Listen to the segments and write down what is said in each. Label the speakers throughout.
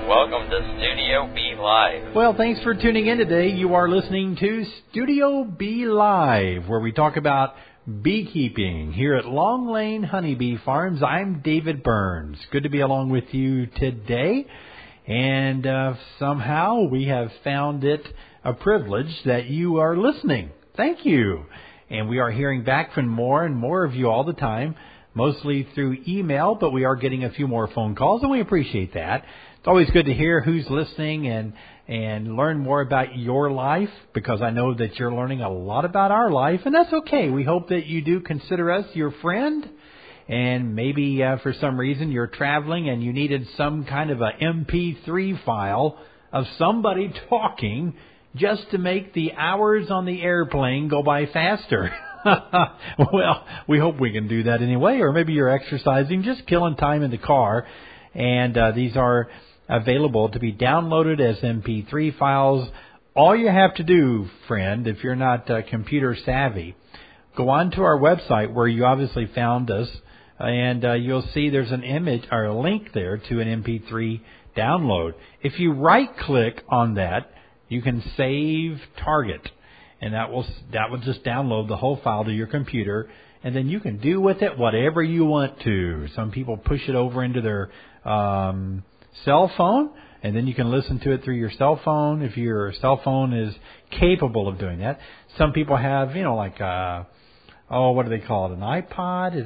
Speaker 1: Welcome to Studio B Live.
Speaker 2: Well, thanks for tuning in today. You are listening to Studio B Live, where we talk about beekeeping here at Long Lane Honeybee Farms. I'm David Burns. Good to be along with you today. And somehow we have found it a privilege that you are listening. Thank you. And we are hearing back from more and more of you all the time, mostly through email, but we are getting a few more phone calls, and we appreciate that. It's always good to hear who's listening and learn more about your life, because I know that you're learning a lot about our life, and that's okay. We hope that you do consider us your friend, and maybe for some reason you're traveling and you needed some kind of a MP3 file of somebody talking just to make the hours on the airplane go by faster. Well, we hope we can do that anyway. Or maybe you're exercising, just killing time in the car. And these are available to be downloaded as MP3 files. All you have to do, friend, if you're not computer savvy, go on to our website where you obviously found us, and you'll see there's an image or a link there to an MP3 download. If you right-click on that, you can save target. And that will just download the whole file to your computer, and then you can do with it whatever you want to. Some people push it over into their cell phone, and then you can listen to it through your cell phone if your cell phone is capable of doing that. Some people have, like what do they call it? An iPod?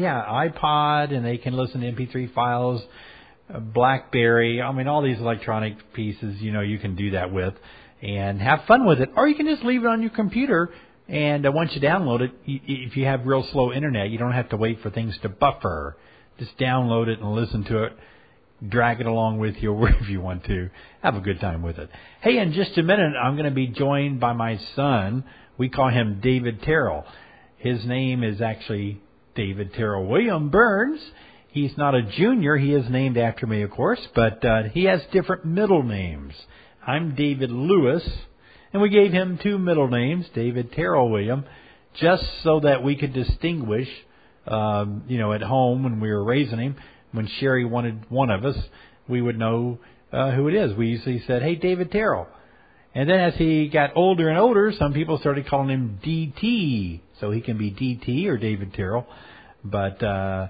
Speaker 2: iPod, and they can listen to MP3 files. BlackBerry. All these electronic pieces, you can do that with. And have fun with it. Or you can just leave it on your computer, and once you download it, if you have real slow internet, you don't have to wait for things to buffer. Just download it and listen to it. Drag it along with you wherever you want to. Have a good time with it. Hey, in just a minute, I'm going to be joined by my son. We call him David Terrell. His name is actually David Terrell William Burns. He's not a junior. He is named after me, of course, but he has different middle names. I'm David Lewis, and we gave him two middle names, David Terrell William, just so that we could distinguish, at home when we were raising him. When Sherry wanted one of us, we would know who it is. We usually said, hey, David Terrell. And then as he got older and older, some people started calling him DT, so he can be DT or David Terrell. But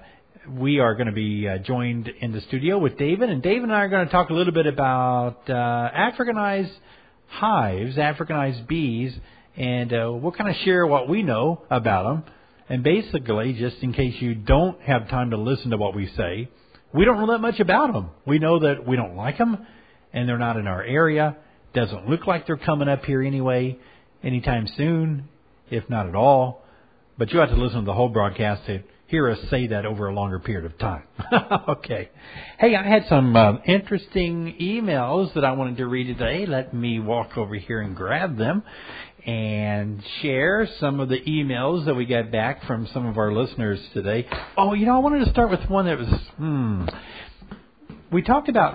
Speaker 2: we are going to be joined in the studio with David, and David and I are going to talk a little bit about Africanized hives, Africanized bees, and we'll kind of share what we know about them. And basically, just in case you don't have time to listen to what we say, we don't know that much about them. We know that we don't like them, and they're not in our area. Doesn't look like they're coming up here anyway, anytime soon, if not at all. But you have to listen to the whole broadcast to hear us say that over a longer period of time. Okay. Hey, I had some interesting emails that I wanted to read today. Let me walk over here and grab them and share some of the emails that we got back from some of our listeners today. I wanted to start with one that was, we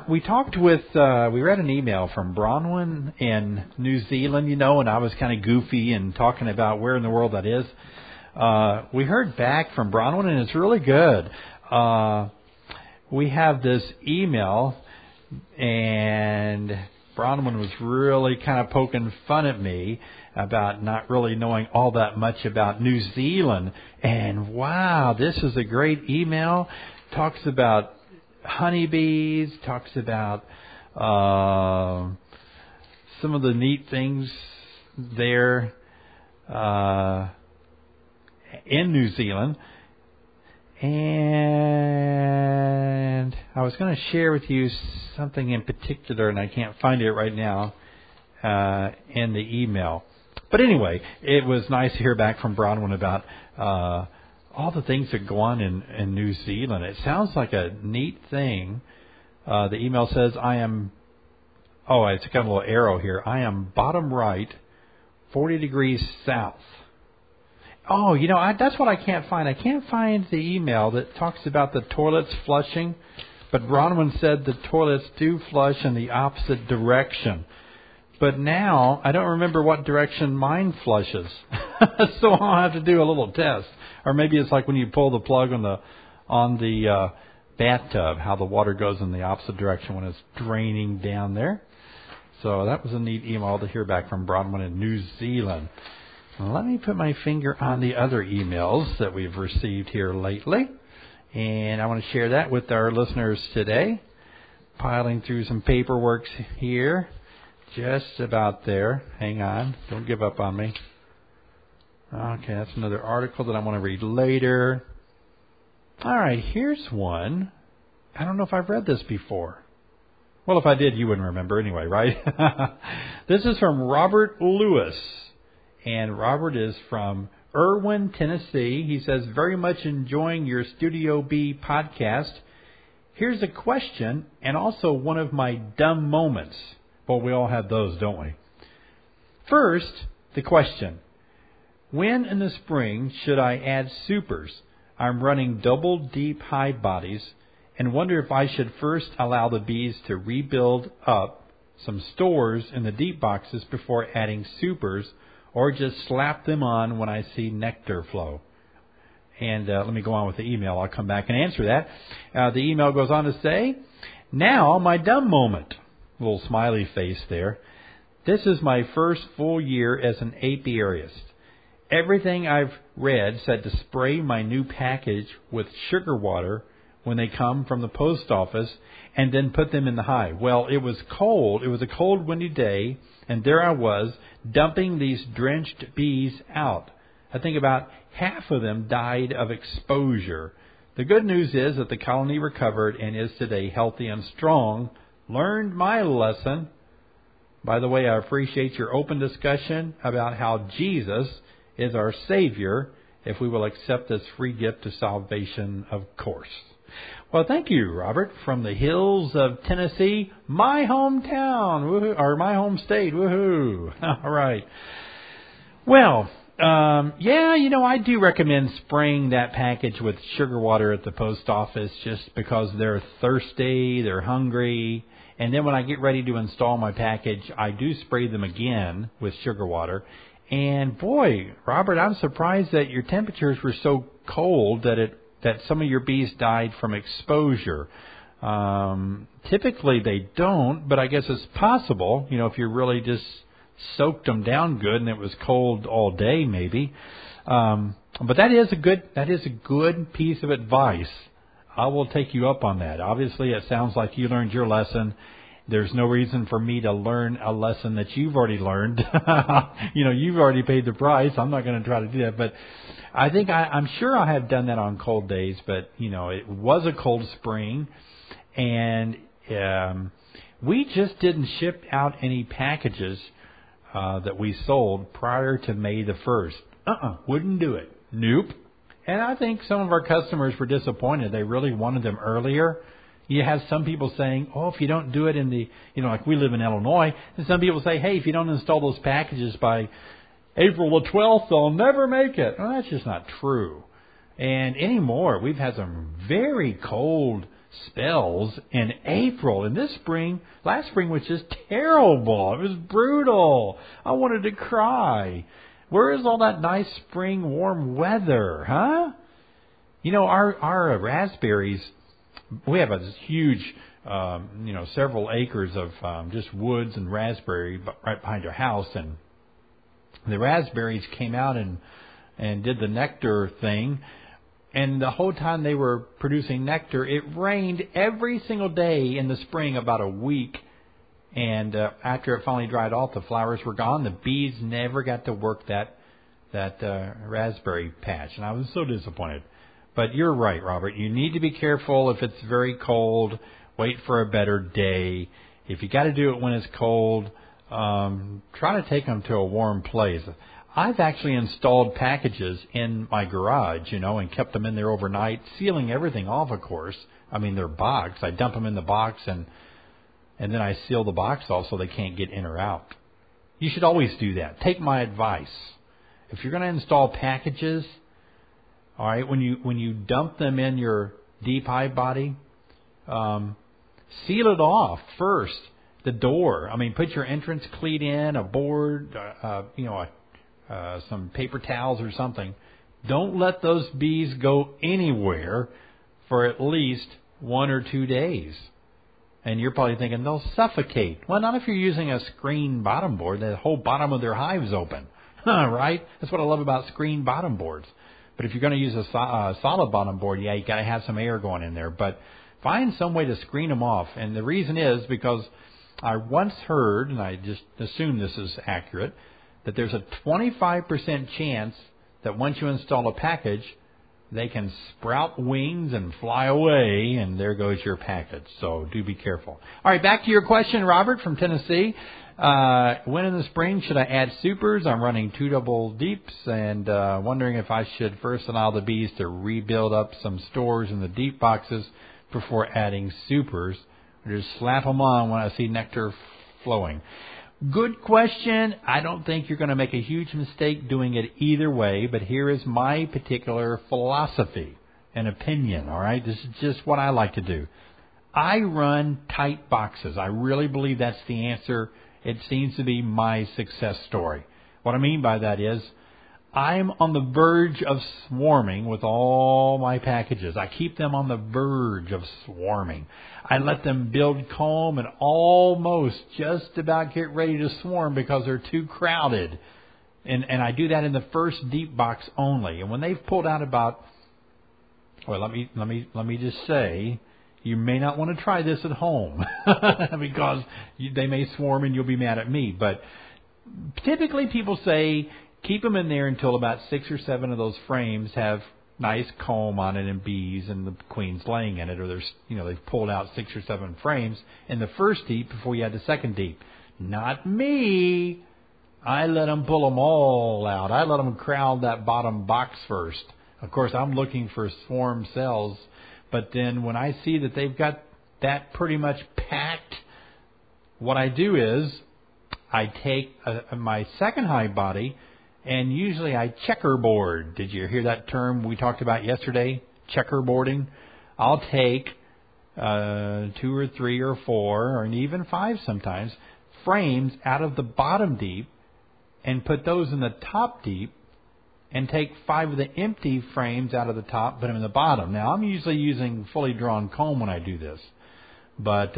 Speaker 2: read an email from Bronwyn in New Zealand, and I was kind of goofy and talking about where in the world that is. We heard back from Bronwyn, and it's really good. We have this email, and Bronwyn was really kind of poking fun at me about not really knowing all that much about New Zealand. And wow, this is a great email. Talks about honeybees, talks about some of the neat things there in New Zealand. And I was going to share with you something in particular, and I can't find it right now in the email. But anyway, it was nice to hear back from Bronwyn about all the things that go on in New Zealand. It sounds like a neat thing. The email says, it's got a little arrow here. I am bottom right, 40 degrees south. That's what I can't find. I can't find the email that talks about the toilets flushing, but Bronwyn said the toilets do flush in the opposite direction. But now I don't remember what direction mine flushes, so I'll have to do a little test. Or maybe it's like when you pull the plug on the bathtub, how the water goes in the opposite direction when it's draining down there. So that was a neat email to hear back from Bronwyn in New Zealand. Let me put my finger on the other emails that we've received here lately. And I want to share that with our listeners today. Piling through some paperwork here. Just about there. Hang on. Don't give up on me. Okay, that's another article that I want to read later. All right, here's one. I don't know if I've read this before. Well, if I did, you wouldn't remember anyway, right? This is from Robert Lewis. And Robert is from Irwin, Tennessee. He says, very much enjoying your Studio B podcast. Here's a question and also one of my dumb moments. Well, we all have those, don't we? First, the question. When in the spring should I add supers? I'm running double deep hive bodies and wonder if I should first allow the bees to rebuild up some stores in the deep boxes before adding supers, or just slap them on when I see nectar flow. And let me go on with the email. I'll come back and answer that. The email goes on to say, now my dumb moment. Little smiley face there. This is my first full year as an apiarist. Everything I've read said to spray my new package with sugar water when they come from the post office and then put them in the hive. Well, it was cold. It was a cold, windy day, and there I was dumping these drenched bees out. I think about half of them died of exposure. The good news is that the colony recovered and is today healthy and strong. Learned my lesson. By the way, I appreciate your open discussion about how Jesus is our Savior, if we will accept this free gift of salvation, of course. Well, thank you, Robert, from the hills of Tennessee, my hometown, woohoo, or my home state, woohoo. All right. Well, I do recommend spraying that package with sugar water at the post office just because they're thirsty, they're hungry. And then when I get ready to install my package, I do spray them again with sugar water. And boy, Robert, I'm surprised that your temperatures were so cold that some of your bees died from exposure. Typically they don't, but I guess it's possible, if you really just soaked them down good and it was cold all day maybe. But that is a good piece of advice. I will take you up on that. Obviously, it sounds like you learned your lesson. There's no reason for me to learn a lesson that you've already learned. You've already paid the price. I'm not going to try to do that. But I think I'm sure I have done that on cold days. But, it was a cold spring. And we just didn't ship out any packages that we sold prior to May the 1st. Wouldn't do it. Nope. And I think some of our customers were disappointed. They really wanted them earlier. You have some people saying, if you don't do it in the, like we live in Illinois, and some people say, hey, if you don't install those packages by April the 12th, they'll never make it. Well, that's just not true. And anymore, we've had some very cold spells in April. And last spring was just terrible. It was brutal. I wanted to cry. Where is all that nice spring warm weather, huh? Our raspberries, we have a huge, several acres of just woods and raspberry right behind our house. And the raspberries came out and did the nectar thing. And the whole time they were producing nectar, it rained every single day in the spring about a week. And after it finally dried off, the flowers were gone. The bees never got to work that raspberry patch. And I was so disappointed. But you're right, Robert. You need to be careful if it's very cold. Wait for a better day. If you got to do it when it's cold, try to take them to a warm place. I've actually installed packages in my garage, and kept them in there overnight, sealing everything off, of course. I mean, they're boxed. I dump them in the box, and then I seal the box off so they can't get in or out. You should always do that. Take my advice. If you're going to install packages, all right, when you dump them in your deep hive body, seal it off first. The door. I mean, put your entrance cleat in, a board, some paper towels or something. Don't let those bees go anywhere for at least 1 or 2 days. And you're probably thinking they'll suffocate. Well, not if you're using a screen bottom board. The whole bottom of their hive's open, right? That's what I love about screen bottom boards. But if you're going to use a solid bottom board, yeah, you got to have some air going in there. But find some way to screen them off. And the reason is because I once heard, and I just assume this is accurate, that there's a 25% chance that once you install a package, they can sprout wings and fly away, and there goes your package. So do be careful. All right, back to your question, Robert from Tennessee. When in the spring should I add supers? I'm running 2 double deeps and wondering if I should first allow the bees to rebuild up some stores in the deep boxes before adding supers, or just slap them on when I see nectar flowing. Good question. I don't think you're going to make a huge mistake doing it either way, but here is my particular philosophy and opinion, all right? This is just what I like to do. I run tight boxes. I really believe that's the answer. It seems to be my success story. What I mean by that is I'm on the verge of swarming with all my packages. I keep them on the verge of swarming. I let them build comb and almost just about get ready to swarm because they're too crowded. And I do that in the first deep box only. And when they've pulled out about, well, let me just say, you may not want to try this at home because they may swarm and you'll be mad at me. But typically people say keep them in there until about 6 or 7 of those frames have nice comb on it and bees and the queen's laying in it, or there's, they've pulled out 6 or 7 frames in the first deep before you add the second deep. Not me. I let them pull them all out. I let them crowd that bottom box first. Of course, I'm looking for swarm cells, but then when I see that they've got that pretty much packed, what I do is I take my second hive body, and usually I checkerboard. Did you hear that term we talked about yesterday? Checkerboarding. I'll take 2 or 3 or 4, or even 5 sometimes, frames out of the bottom deep and put those in the top deep, and take 5 of the empty frames out of the top, put them in the bottom. Now, I'm usually using fully drawn comb when I do this. But,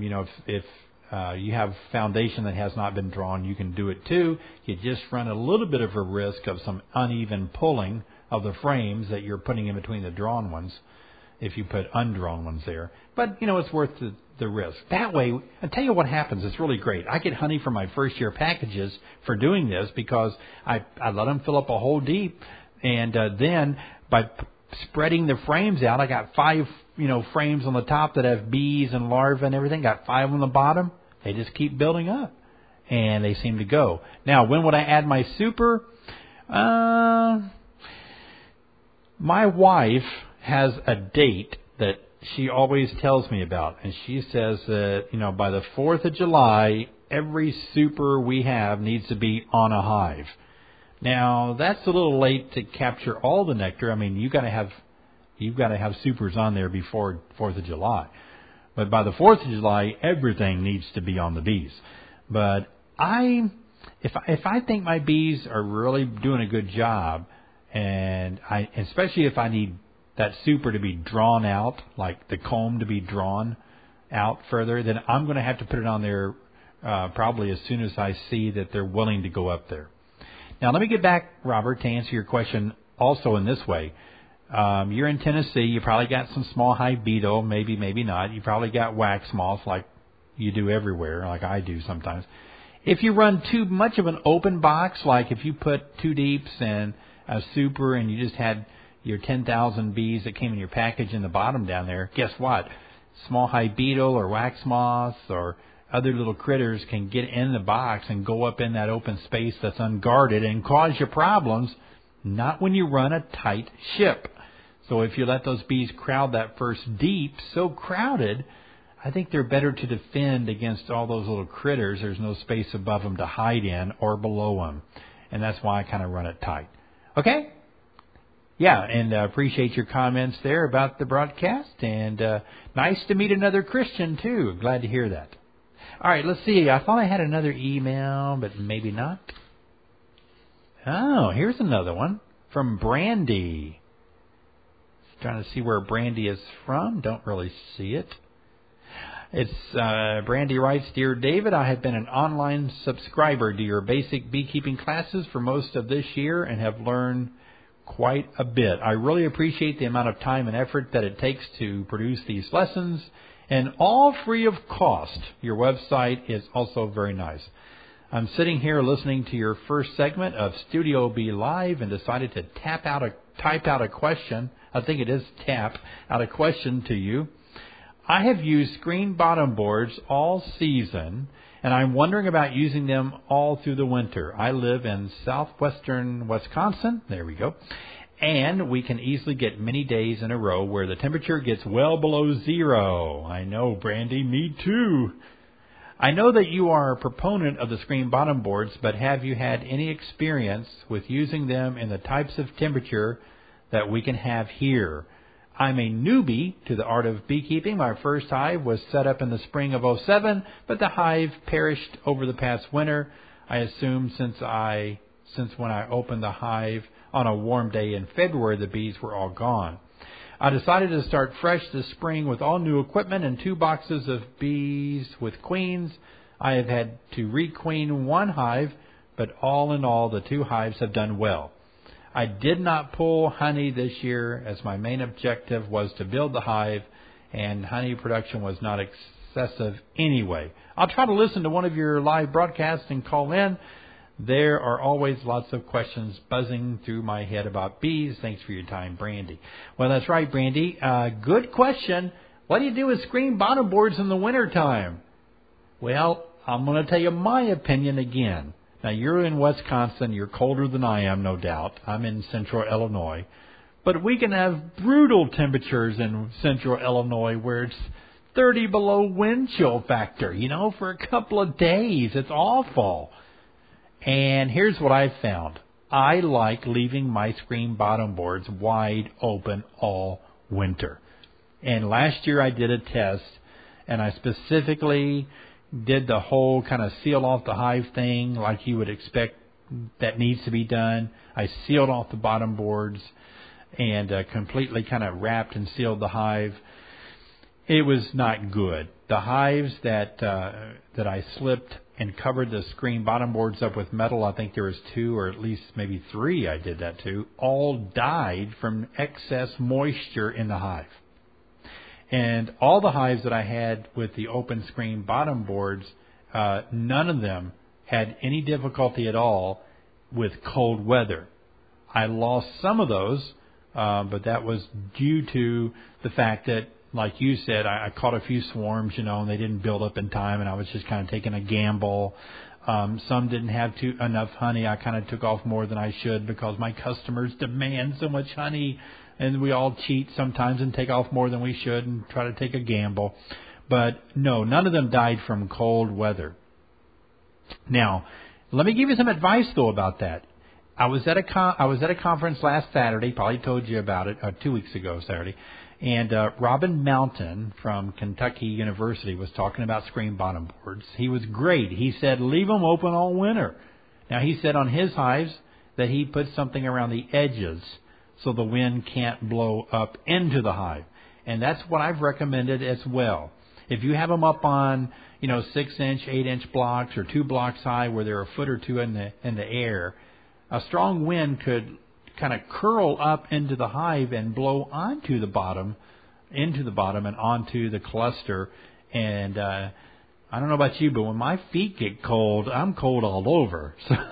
Speaker 2: if you have foundation that has not been drawn, you can do it too. You just run a little bit of a risk of some uneven pulling of the frames that you're putting in between the drawn ones if you put undrawn ones there. But, it's worth the risk. That way, I'll tell you what happens. It's really great. I get honey from my first year packages for doing this because I let them fill up a whole deep. And then by spreading the frames out, I got 5 frames on the top that have bees and larvae and everything. Got 5 on the bottom. They just keep building up, and they seem to go. Now, when would I add my super? My wife has a date that she always tells me about, and she says that, by the 4th of July, every super we have needs to be on a hive. Now, that's a little late to capture all the nectar. I mean, you've got to have supers on there before 4th of July. But by the 4th of July, everything needs to be on the bees. But if I think my bees are really doing a good job, and especially if I need that super to be drawn out, like the comb to be drawn out further, then I'm going to have to put it on there probably as soon as I see that they're willing to go up there. Now, let me get back, Robert, to answer your question also in this way. You're in Tennessee. You probably got some small hive beetle, maybe not. You probably got wax moths like you do everywhere, like I do sometimes. If you run too much of an open box, like if you put 2 deeps and a super and you just had your 10,000 bees that came in your package in the bottom down there, guess what? Small hive beetle or wax moths or other little critters can get in the box and go up in that open space that's unguarded and cause you problems, not when you run a tight ship. So if you let those bees crowd that first deep, so crowded, I think they're better to defend against all those little critters. There's no space above them to hide in or below them. And that's why I kind of run it tight. Okay? Yeah, and appreciate your comments there about the broadcast. And nice to meet another Christian, too. Glad to hear that. All right, let's see. I thought I had another email, but maybe not. Oh, here's another one from Brandy. trying to see where Brandy is from. Don't really see it. It's Brandy writes, Dear David, I have been an online subscriber to your basic beekeeping classes for most of this year and have learned quite a bit. I really appreciate the amount of time and effort that it takes to produce these lessons, and all free of cost. Your website is also very nice. I'm sitting here listening to your first segment of Studio B Live and decided to type out a question. I think it is tap out a question to you. I have used screen bottom boards all season, and I'm wondering about using them all through the winter. I live in southwestern Wisconsin. There we go. And we can easily get many days in a row where the temperature gets well below zero. I know, Brandy, me too. I know that you are a proponent of the screen bottom boards, but have you had any experience with using them in the types of temperature that we can have here? I'm a newbie to the art of beekeeping. My first hive was set up in the spring of '07, but the hive perished over the past winter. I assume since when I opened the hive on a warm day in February, the bees were all gone. I decided to start fresh this spring with all new equipment and 2 boxes of bees with queens. I have had to requeen 1 hive, but all in all, the 2 hives have done well. I did not pull honey this year as my main objective was to build the hive, and honey production was not excessive anyway. I'll try to listen to one of your live broadcasts and call in. There are always lots of questions buzzing through my head about bees. Thanks for your time, Brandy. Well, that's right, Brandy. Good question. What do you do with screen bottom boards in the wintertime? Well, I'm going to tell you my opinion again. Now, you're in Wisconsin. You're colder than I am, no doubt. I'm in central Illinois. But we can have brutal temperatures in central Illinois where it's 30 below wind chill factor, for a couple of days. It's awful. And here's what I've found. I like leaving my screen bottom boards wide open all winter. And last year I did a test, and I specifically did the whole kind of seal off the hive thing like you would expect that needs to be done. I sealed off the bottom boards and completely kind of wrapped and sealed the hive. It was not good. The hives that I slipped and covered the screen bottom boards up with metal, I think there was 2 or at least maybe 3 I did that to, all died from excess moisture in the hive. And all the hives that I had with the open screen bottom boards, none of them had any difficulty at all with cold weather. I lost some of those, but that was due to the fact that, like you said, I caught a few swarms, and they didn't build up in time, and I was just kind of taking a gamble. Some didn't have enough honey. I kind of took off more than I should because my customers demand so much honey, and we all cheat sometimes and take off more than we should and try to take a gamble. But no, none of them died from cold weather. Now, let me give you some advice, though, about that. I was at a conference last Saturday, probably told you about it, 2 weeks ago Saturday, and Robin Mountain from Kentucky University was talking about screen bottom boards. He was great. He said, leave them open all winter. Now, he said on his hives that he put something around the edges so the wind can't blow up into the hive. And that's what I've recommended as well. If you have them up on, 6-inch, 8-inch blocks or 2 blocks high where they're a foot or 2 in the air, a strong wind could kind of curl up into the hive and blow into the bottom and onto the cluster. And I don't know about you, but when my feet get cold, I'm cold all over.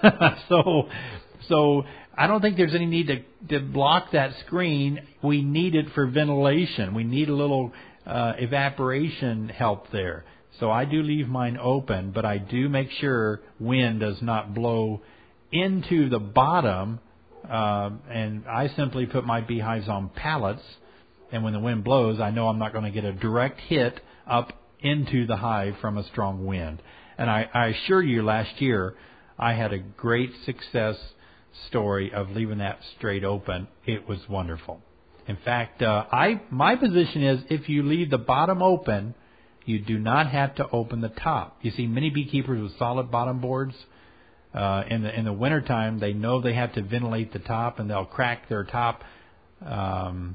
Speaker 2: So I don't think there's any need to block that screen. We need it for ventilation. We need a little evaporation help there. So I do leave mine open, but I do make sure wind does not blow into the bottom. And I simply put my beehives on pallets, and when the wind blows, I know I'm not going to get a direct hit up into the hive from a strong wind. And I assure you, last year, I had a great success story of leaving that straight open. It was wonderful. In fact, my position is if you leave the bottom open, you do not have to open the top. You see, many beekeepers with solid bottom boards, in the wintertime, they know they have to ventilate the top, and they'll crack their top hive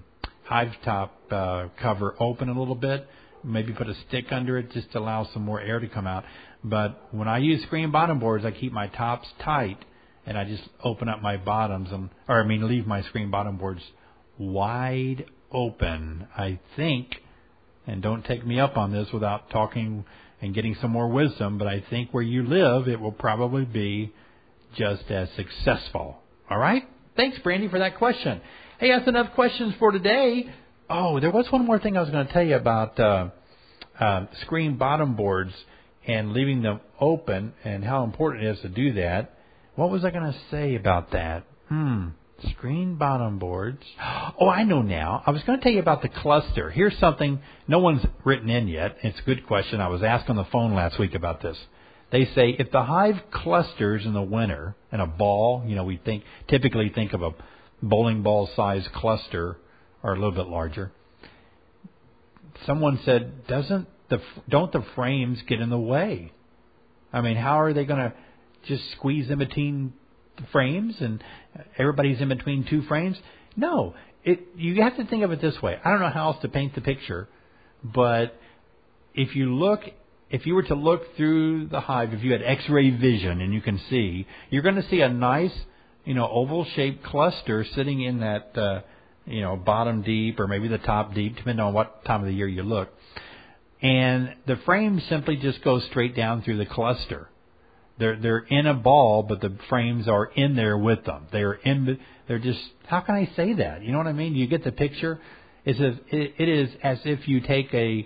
Speaker 2: hive top cover open a little bit. Maybe put a stick under it just to allow some more air to come out. But when I use screen bottom boards, I keep my tops tight, and I just open up my bottoms, leave my screen bottom boards wide open. I think, and don't take me up on this without talking and getting some more wisdom, but I think where you live, it will probably be just as successful. All right? Thanks, Brandy, for that question. Hey, that's enough questions for today. Oh, there was one more thing I was going to tell you about screen bottom boards and leaving them open and how important it is to do that. What was I going to say about that? Screen bottom boards. Oh, I know now. I was going to tell you about the cluster. Here's something no one's written in yet. It's a good question. I was asked on the phone last week about this. They say if the hive clusters in the winter in a ball, we typically think of a bowling ball size cluster or a little bit larger. Someone said, don't the frames get in the way? I mean, how are they going to just squeeze in between the frames and everybody's in between two frames? No, you have to think of it this way. I don't know how else to paint the picture, but if you were to look through the hive, if you had X-ray vision and you can see, you're going to see a nice, oval-shaped cluster sitting in that, bottom deep or maybe the top deep, depending on what time of the year you look. And the frames simply just go straight down through the cluster. They're in a ball, but the frames are in there with them. They're just, how can I say that? You know what I mean? You get the picture? It is as if you take a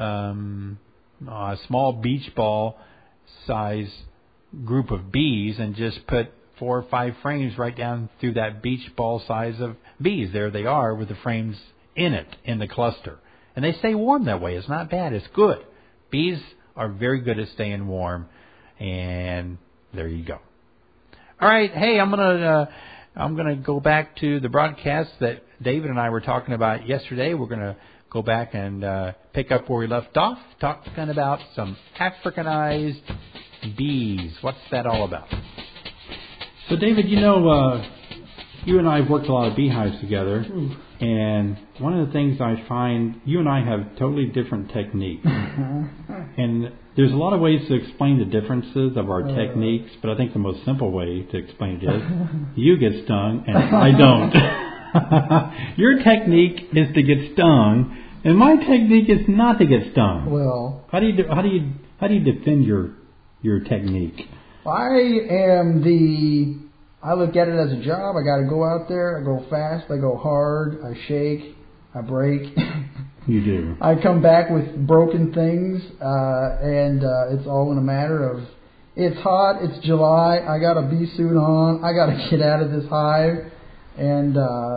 Speaker 2: small beach ball size group of bees and just put 4 or 5 frames right down through that beach ball size of bees. There they are with the frames in it, in the cluster. And they stay warm that way. It's not bad. It's good. Bees are very good at staying warm. And there you go. All right. Hey, I'm gonna go back to the broadcast that David and I were talking about yesterday. We're gonna go back and pick up where we left off, talking about some Africanized bees. What's that all about?
Speaker 3: So, David, you and I have worked a lot of beehives together, and one of the things I find, you and I have totally different techniques. And there's a lot of ways to explain the differences of our techniques, but I think the most simple way to explain it is you get stung and I don't. Your technique is to get stung, and my technique is not to get stung.
Speaker 4: Well,
Speaker 3: how do you defend your technique?
Speaker 4: I look at it as a job. I got to go out there. I go fast. I go hard. I shake. I break.
Speaker 3: You do.
Speaker 4: I come back with broken things, and it's all in a matter of, it's hot. It's July. I got a bee suit on. I got to get out of this hive, and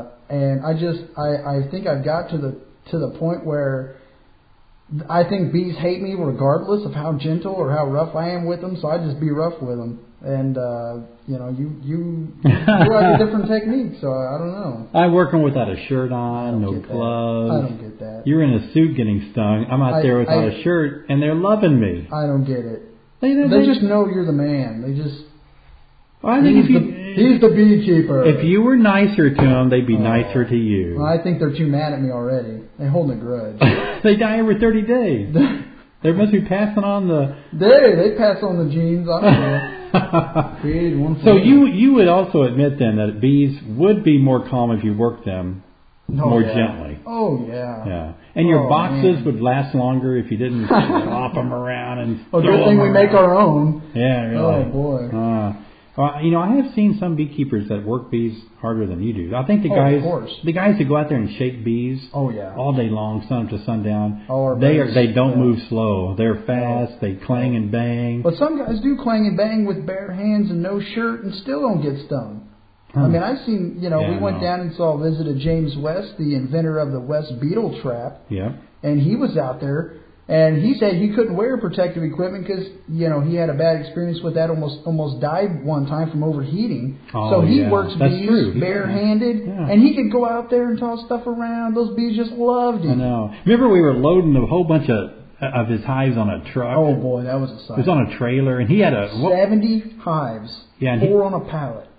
Speaker 4: I think I've got to the point where I think bees hate me regardless of how gentle or how rough I am with them. So I just be rough with them. And, you have a different technique, so I don't know.
Speaker 3: I'm working without a shirt on, no gloves.
Speaker 4: I don't get that.
Speaker 3: You're in a suit getting stung. I'm out there without a shirt, and they're loving me.
Speaker 4: I don't get it. They just know you're the man. They just...
Speaker 3: Well, I think
Speaker 4: he's the beekeeper.
Speaker 3: If you were nicer to them, they'd be nicer to you.
Speaker 4: Well, I think they're too mad at me already. They hold a grudge.
Speaker 3: They die every 30 days. They must be passing on the...
Speaker 4: They pass on the genes. I don't know.
Speaker 3: So you would also admit then that bees would be more calm if you worked them more gently.
Speaker 4: Oh yeah.
Speaker 3: Yeah. And your boxes would last longer if you didn't flop them around and.
Speaker 4: Well, good thing we make our own.
Speaker 3: Yeah, really.
Speaker 4: Oh boy.
Speaker 3: I have seen some beekeepers that work bees harder than you do. I think the guys that go out there and shake bees all day long, sun up to sundown, they don't move slow. They're fast. They clang and bang.
Speaker 4: But some guys do clang and bang with bare hands and no shirt and still don't get stung. I mean, I've seen, we went down and visited James West, the inventor of the West beetle trap.
Speaker 3: Yeah.
Speaker 4: And he was out there. And he said he couldn't wear protective equipment because, he had a bad experience with that, almost died one time from overheating. So he works bees barehanded, and he could go out there and toss stuff around. Those bees just loved him.
Speaker 3: I know. Remember we were loading a whole bunch of his hives on a truck?
Speaker 4: Oh, boy, that was a sight.
Speaker 3: It was on a trailer, and he had
Speaker 4: 70 hives, 4 on a pallet.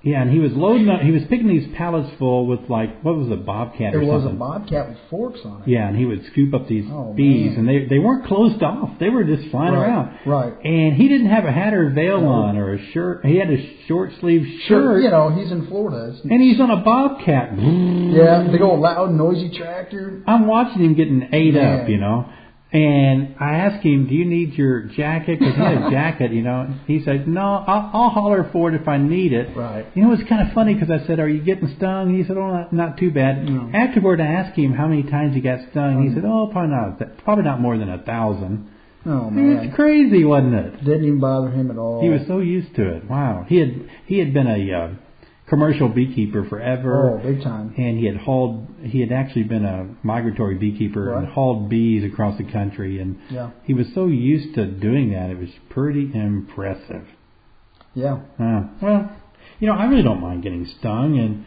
Speaker 3: Yeah, and he was loading up. He was picking these pallets full with what was a bobcat or something?
Speaker 4: It was a bobcat with forks on it.
Speaker 3: Yeah, and he would scoop up these bees, and they weren't closed off. They were just flying around.
Speaker 4: Right.
Speaker 3: And he didn't have a hat or veil on or a shirt. He had a short sleeve shirt.
Speaker 4: You know, he's in Florida.
Speaker 3: And he's on a bobcat.
Speaker 4: Yeah, big old loud, noisy tractor.
Speaker 3: I'm watching him getting ate up, you know. And I asked him, do you need your jacket? Because he had a jacket, you know. He said, no, I'll holler for it if I need it.
Speaker 4: Right.
Speaker 3: You know, it's kind of funny because I said, are you getting stung? He said, oh, not too bad. No. Afterward, I asked him how many times he got stung. He said, oh, probably not more than 1,000.
Speaker 4: Oh, man.
Speaker 3: It's crazy, wasn't it?
Speaker 4: Didn't even bother him at all.
Speaker 3: He was so used to it. Wow. He had been a commercial beekeeper forever.
Speaker 4: Oh, big time.
Speaker 3: And he had actually been a migratory beekeeper and hauled bees across the country. And he was so used to doing that, it was pretty impressive.
Speaker 4: Yeah.
Speaker 3: Well, you know, I really don't mind getting stung. And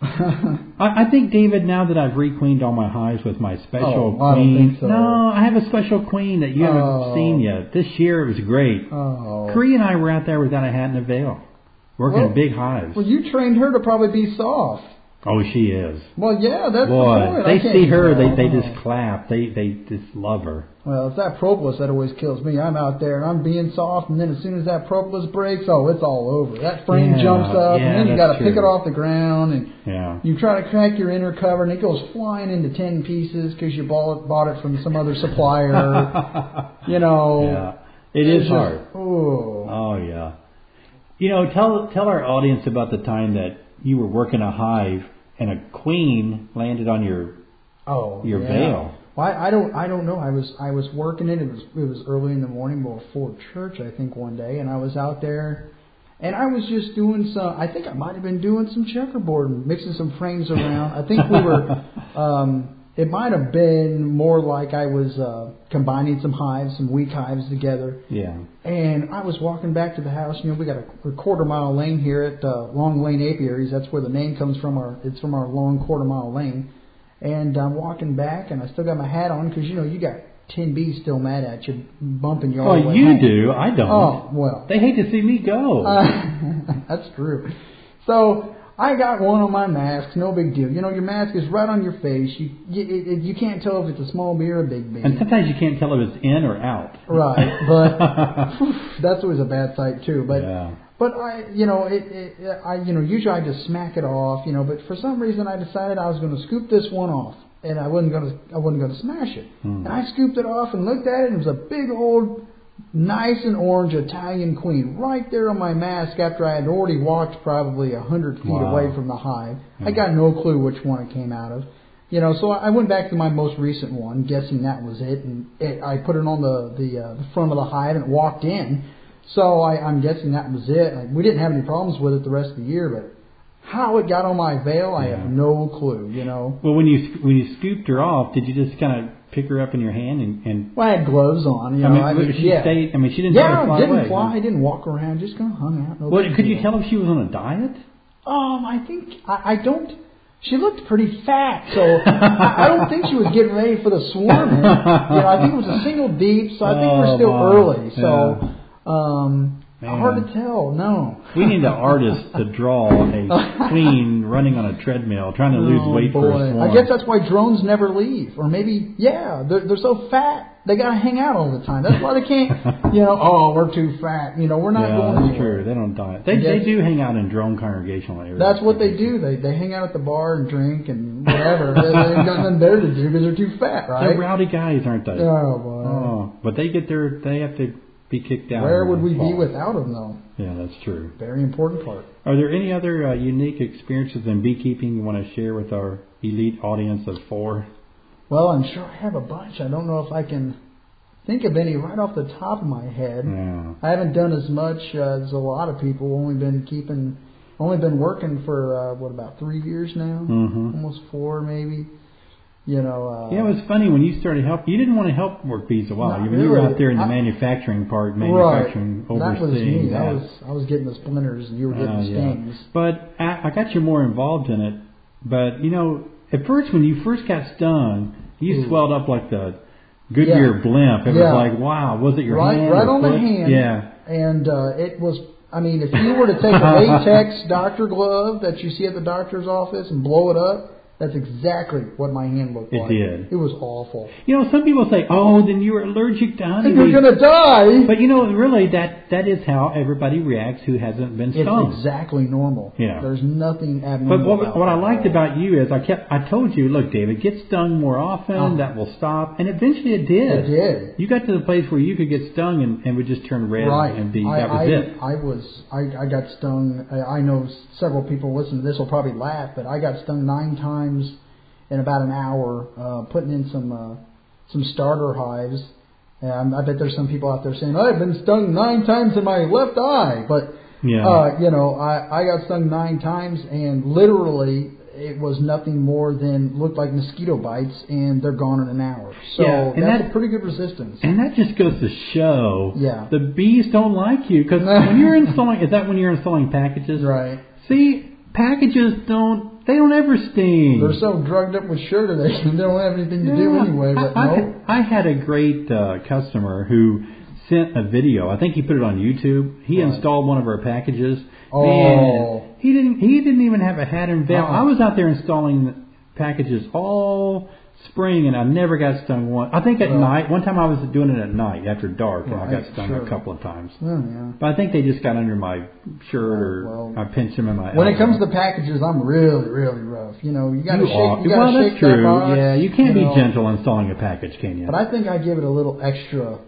Speaker 3: I think, David, now that I've requeened all my hives with my special queen.
Speaker 4: I don't think so.
Speaker 3: No, I have a special queen that you haven't seen yet. This year it was great. Cree and I were out there without a hat and a veil. Working in big hives.
Speaker 4: Well, you trained her to probably be soft.
Speaker 3: Oh, she is.
Speaker 4: Well, yeah, that's
Speaker 3: Boy,
Speaker 4: the point.
Speaker 3: They see her, they just clap. They just love her.
Speaker 4: Well, it's that propolis that always kills me. I'm out there and I'm being soft, and then as soon as that propolis breaks, it's all over. That frame jumps up, and then you got to pick it off the ground, and you try to crack your inner cover, and it goes flying into 10 pieces because you bought it from some other supplier. You know.
Speaker 3: Yeah, it is hard.
Speaker 4: Oh,
Speaker 3: yeah. You know, tell our audience about the time that you were working a hive and a queen landed on your veil.
Speaker 4: Well, I don't know. I was working it. It was early in the morning before church, I think, one day, and I was out there, and I was just doing I think I might have been doing some checkerboard, mixing some frames around. I think we were. It might have been more like I was combining some hives, some weak hives together.
Speaker 3: Yeah.
Speaker 4: And I was walking back to the house. You know, we got a quarter-mile lane here at Long Lane Apiaries. That's where the name comes from. It's from our long quarter-mile lane. And I'm walking back, and I still got my hat on because, you know, you got 10 bees still mad at you, bumping you all the way
Speaker 3: you
Speaker 4: home.
Speaker 3: do. I don't.
Speaker 4: Oh, well.
Speaker 3: They hate to see me go.
Speaker 4: That's true. So I got one on my mask, no big deal. You know, your mask is right on your face. You can't tell if it's a small bee or a big bee.
Speaker 3: And sometimes you can't tell if it's in or out.
Speaker 4: Right, but that's always a bad sight too. But usually I just smack it off, you know. But for some reason I decided I was going to scoop this one off, and I wasn't going to smash it. And I scooped it off and looked at it, and it was a big old, nice and orange Italian queen right there on my mask after I had already walked probably 100 feet away from the hive. I got no clue which one it came out of. You know, so I went back to my most recent one, guessing that was it, and I put it on the front of the hive and it walked in. So I'm guessing that was it. We didn't have any problems with it the rest of the year, but how it got on my veil, I have no clue, you know.
Speaker 3: Well, when you scooped her off, did you just kind of pick her up in your hand and
Speaker 4: well, I had gloves on, you know.
Speaker 3: She stayed. I mean, she didn't fly away.
Speaker 4: Didn't fly. I didn't walk around. Just kind of hung out.
Speaker 3: Well, could you tell if she was on a diet?
Speaker 4: I think I don't. She looked pretty fat, so I don't think she was getting ready for the swarming. You know, I think it was a single deep, so I think we're still early. So, hard to tell. No.
Speaker 3: We need an artist to draw a queen running on a treadmill, trying to lose weight for a swarm.
Speaker 4: I guess that's why drones never leave, or maybe they're so fat they gotta hang out all the time. That's why they can't. You know, we're too fat. You know, we're not going anywhere.
Speaker 3: That's true. They don't diet. They do hang out in drone congregational areas.
Speaker 4: That's what they do. They hang out at the bar and drink and whatever. They've got nothing better to do because they're too fat, right?
Speaker 3: They're rowdy guys, aren't they?
Speaker 4: Oh boy.
Speaker 3: Oh, but they have to be kicked out.
Speaker 4: Where would we be without them, though?
Speaker 3: Yeah, that's true.
Speaker 4: Very important part.
Speaker 3: Are there any other unique experiences in beekeeping you want to share with our elite audience of 4?
Speaker 4: Well, I'm sure I have a bunch. I don't know if I can think of any right off the top of my head.
Speaker 3: Yeah.
Speaker 4: I haven't done as much as a lot of people. Only been working for about 3 years now, almost 4 maybe. You know.
Speaker 3: Yeah, it was funny when you started helping. You didn't want to help work bees a while. You were out there in the manufacturing part, overseeing.
Speaker 4: That was me. I was getting the splinters, and you were getting the stings.
Speaker 3: But I got you more involved in it. But you know, at first when you first got stung, you swelled up like the Goodyear blimp. It was like, wow, was it your hand?
Speaker 4: Right on the
Speaker 3: foot?
Speaker 4: hand.
Speaker 3: Yeah.
Speaker 4: And it was I mean, if you were to take a latex doctor glove that you see at the doctor's office and blow it up, that's exactly what my hand looked like.
Speaker 3: It did.
Speaker 4: It was awful.
Speaker 3: You know, some people say, "Oh, then you were allergic to honeybees."
Speaker 4: And you're going to die.
Speaker 3: But you know, really, that is how everybody reacts who hasn't been stung.
Speaker 4: It's exactly normal.
Speaker 3: Yeah.
Speaker 4: There's nothing abnormal.
Speaker 3: But what I liked about you is I told you, look, David, get stung more often. That will stop, and eventually it did.
Speaker 4: It did.
Speaker 3: You got to the place where you could get stung and would just turn red and be that was it.
Speaker 4: I got stung. I know several people listening to this will probably laugh, but I got stung 9 times in about an hour, putting in some starter hives. I bet there's some people out there saying, I've been stung 9 times in my left eye. But, I got stung 9 times, and literally it was nothing more than looked like mosquito bites, and they're gone in an hour. So that's a pretty good resistance.
Speaker 3: And that just goes to show
Speaker 4: the
Speaker 3: bees don't like you. Because when you're installing, is that when you're installing packages?
Speaker 4: Right.
Speaker 3: See, packages don't ever sting.
Speaker 4: They're so drugged up with sugar they don't have anything to do anyway. But
Speaker 3: I had a great customer who sent a video. I think he put it on YouTube. He installed one of our packages.
Speaker 4: Oh.
Speaker 3: Man, he didn't even have a hat and veil. I was out there installing packages all spring, and I never got stung once. I think at night. One time I was doing it at night after dark, and I got stung a couple of times. But I think they just got under my shirt, or I pinched them in my elbow.
Speaker 4: When it comes to packages, I'm really, really rough. You know, you got to shake. You got to shake
Speaker 3: that's true.
Speaker 4: That box.
Speaker 3: Yeah, you can't be gentle installing a package, can you?
Speaker 4: But I think I give it a little extra.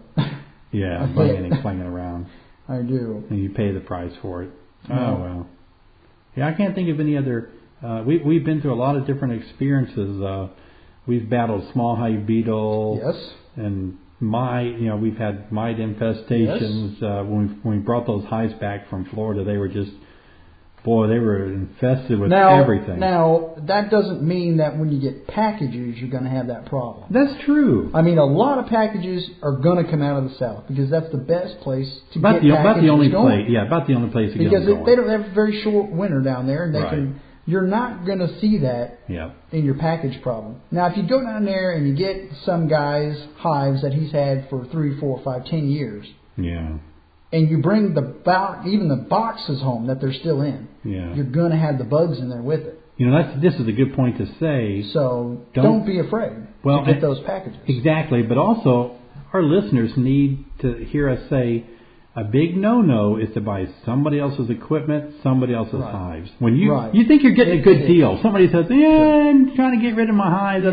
Speaker 3: Flinging around.
Speaker 4: I do.
Speaker 3: And you pay the price for it. Oh well. Yeah, I can't think of any other. We've been through a lot of different experiences. We've battled small hive beetle.
Speaker 4: Yes.
Speaker 3: And we've had mite infestations. Yes. When we brought those hives back from Florida, they were just, they were infested with everything.
Speaker 4: Now, that doesn't mean that when you get packages, you're going to have that problem.
Speaker 3: That's true.
Speaker 4: I mean, a lot of packages are going to come out of the South because that's the best place to get packages
Speaker 3: about the only
Speaker 4: going.
Speaker 3: place. Yeah, about the only place to get them going.
Speaker 4: Because they don't have a very short winter down there, and you're not going to see that in your package problem. Now, if you go down there and you get some guy's hives that he's had for 3, 4, 5, 10 years, and you bring even the boxes home that they're still in, you're going to have the bugs in there with it.
Speaker 3: You know, this is a good point to say.
Speaker 4: So don't be afraid to get those packages.
Speaker 3: Exactly, but also our listeners need to hear us say, a big no-no is to buy somebody else's equipment, somebody else's hives. When you think you're getting a good deal, somebody says, I'm trying to get rid of my hives.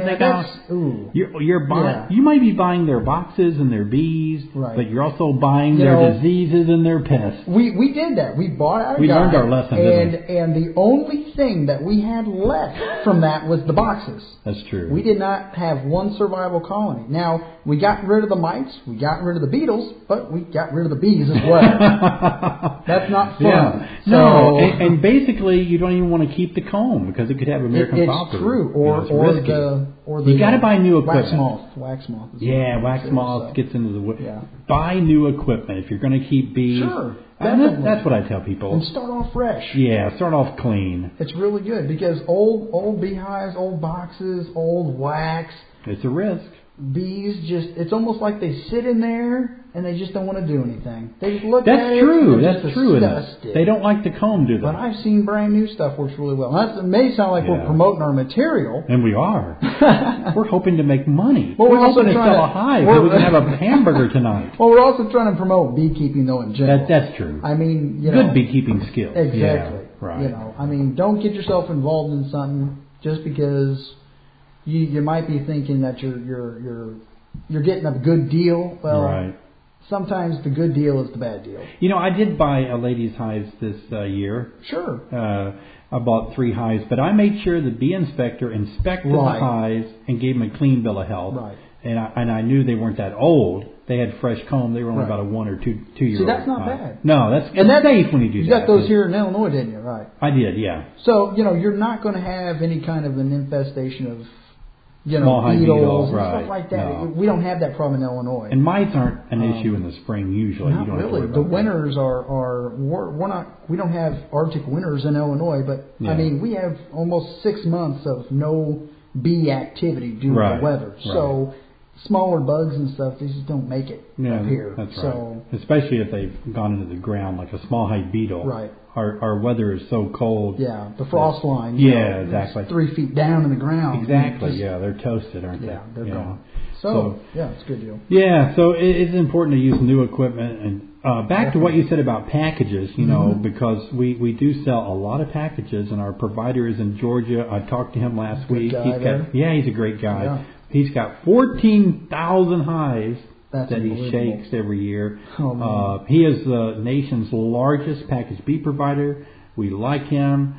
Speaker 3: You might be buying their boxes and their bees, but you're also buying their diseases and their pests.
Speaker 4: We did that. We bought out a guy.
Speaker 3: We learned our lesson, didn't we?
Speaker 4: And the only thing that we had left from that was the boxes.
Speaker 3: That's true.
Speaker 4: We did not have one survival colony. Now, we got rid of the mites, we got rid of the beetles, but we got rid of the bees as well. That's not fun.
Speaker 3: Yeah.
Speaker 4: So,
Speaker 3: and basically, you don't even want to keep the comb because it could have American poplar.
Speaker 4: It's true. Or the
Speaker 3: you got to buy new equipment.
Speaker 4: Wax moth.
Speaker 3: Wax moth gets into the wood. Yeah. Buy new equipment if you're going to keep bees.
Speaker 4: Sure.
Speaker 3: That's what I tell people.
Speaker 4: And start off fresh.
Speaker 3: Yeah, start off clean.
Speaker 4: It's really good because old beehives, old boxes, old wax.
Speaker 3: It's a risk.
Speaker 4: Bees it's almost like they sit in there and they just don't want to do anything. They just look at it.
Speaker 3: That's true. They don't like the comb, do they?
Speaker 4: But I've seen brand new stuff works really well. That may sound like we're promoting our material.
Speaker 3: And we are. We're hoping to make money.
Speaker 4: Well,
Speaker 3: we're hoping to sell a hive so we can have a hamburger tonight.
Speaker 4: Well, we're also trying to promote beekeeping, though, in general.
Speaker 3: That's true.
Speaker 4: I mean,
Speaker 3: good beekeeping skills.
Speaker 4: Exactly.
Speaker 3: Yeah, right.
Speaker 4: I mean, don't get yourself involved in something just because you might be thinking that you're getting a good deal. Well, sometimes the good deal is the bad deal.
Speaker 3: You know, I did buy a lady's hives this year.
Speaker 4: Sure.
Speaker 3: I bought 3 hives, but I made sure the bee inspector inspected the hives and gave them a clean bill of health.
Speaker 4: Right.
Speaker 3: And I knew they weren't that old. They had fresh comb. They were only about a 1 or 2 year old.
Speaker 4: See, that's not bad.
Speaker 3: No, that's safe when you do that.
Speaker 4: You got those here in Illinois, didn't you? Right.
Speaker 3: I did, yeah.
Speaker 4: So, you're not going to have any kind of an infestation of
Speaker 3: small
Speaker 4: beetles and stuff like that. No. We don't have that problem in Illinois.
Speaker 3: And mites aren't an issue in the spring usually.
Speaker 4: Not
Speaker 3: you don't
Speaker 4: really.
Speaker 3: Have to
Speaker 4: the winters we don't have Arctic winters in Illinois, but I mean we have almost 6 months of no bee activity due to the weather. So smaller bugs and stuff, they just don't make it up here.
Speaker 3: That's right.
Speaker 4: So,
Speaker 3: especially if they've gone into the ground, like a small hide beetle.
Speaker 4: Right.
Speaker 3: Our weather is so cold.
Speaker 4: Yeah, the frost line.
Speaker 3: Yeah, exactly.
Speaker 4: 3 feet down in the ground.
Speaker 3: Exactly. They're toasted, aren't they?
Speaker 4: Yeah, they're gone. So it's a good deal.
Speaker 3: Yeah, so it's important to use new equipment. And back to what you said about packages, you know, because we do sell a lot of packages, and our provider is in Georgia. I talked to him last week. He's a great guy. Yeah. He's got 14,000 hives that he shakes every year. He is the nation's largest packaged bee provider. We like him.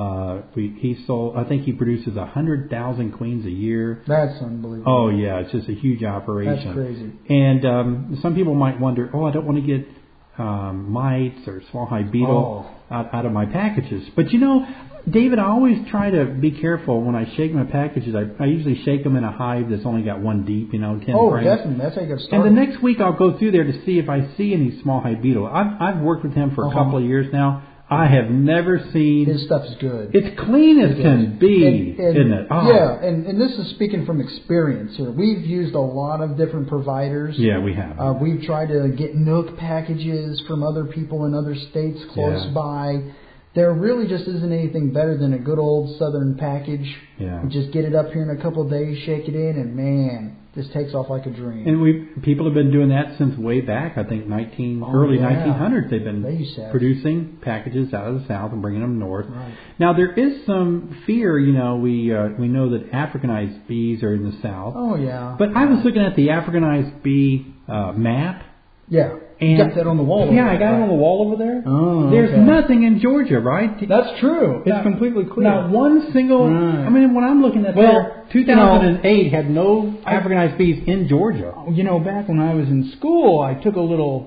Speaker 3: I think he produces 100,000 queens a year.
Speaker 4: That's unbelievable.
Speaker 3: Oh yeah, it's just a huge operation.
Speaker 4: That's crazy.
Speaker 3: And some people might wonder, I don't want to get mites or small hive beetle out of my packages. But you know, David, I always try to be careful when I shake my packages. I usually shake them in a hive that's only got one deep, 10 frames.
Speaker 4: Definitely. That's how you get started.
Speaker 3: And the next week I'll go through there to see if I see any small hive beetle. I've worked with him for a couple of years now. I have never seen...
Speaker 4: His stuff is good.
Speaker 3: It's clean as can be, isn't it?
Speaker 4: Yeah, and this is speaking from experience here. We've used a lot of different providers.
Speaker 3: Yeah, we have.
Speaker 4: We've tried to get Nook packages from other people in other states close by. There really just isn't anything better than a good old Southern package.
Speaker 3: Yeah.
Speaker 4: You just get it up here in a couple of days, shake it in, and man, this takes off like a dream.
Speaker 3: And people have been doing that since way back. I think early 1900s. They've been producing packages out of the South and bringing them north.
Speaker 4: Right.
Speaker 3: Now there is some fear. You know, we know that Africanized bees are in the South.
Speaker 4: Oh yeah.
Speaker 3: But I was looking at the Africanized bee map.
Speaker 4: Yeah.
Speaker 3: And
Speaker 4: you got that on the wall.
Speaker 3: I got it on the wall over there.
Speaker 4: Oh,
Speaker 3: There's nothing in Georgia, right?
Speaker 4: That's true. It's completely clear.
Speaker 3: Not one single. I mean, when I'm looking at 2008 had no Africanized bees in Georgia.
Speaker 4: You know, back when I was in school, I took a little,